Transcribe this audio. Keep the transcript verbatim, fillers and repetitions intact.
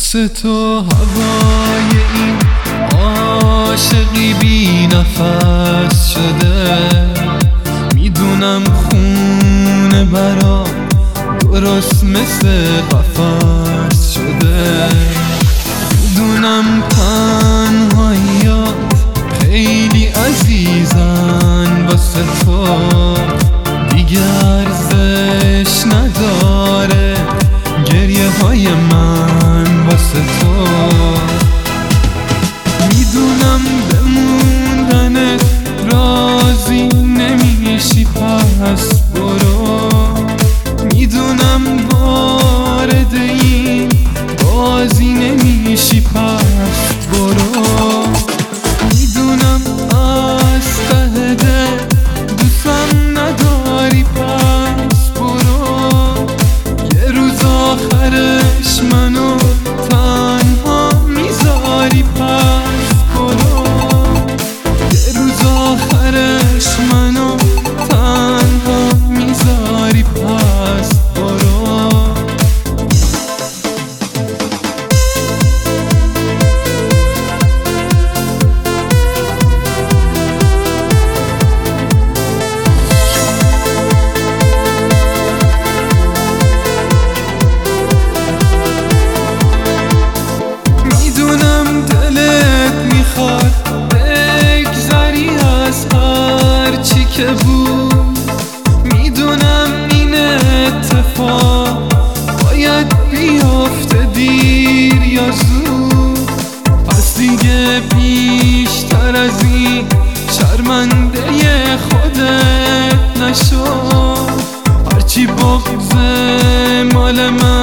واسه تو هوای این عاشقی بی نفس شده. میدونم خونه برا درست مثل قفس شده. میدونم تنهاییات خیلی عزیزن واسه تو، دیگه ارزش نداره گریه های من واسه تو. میدونم بموندنت راضی نمیشی پس برو. میدونم وارد این بازی نمیشی پس برو. میدونم از ته دل دوستم نداری پس برو. یه روز آخرش منو تنها میذاری پس برو. یه روز آخرش منو تنها میذاری پس برو. میدونم دلت میخواد بگذری از هر چی که بود. میدونم این اتفاق باید بیافته دیر یا زود. پس دیگه بیشتر از این شرمنده خودت نشو. هرچی بغض مال من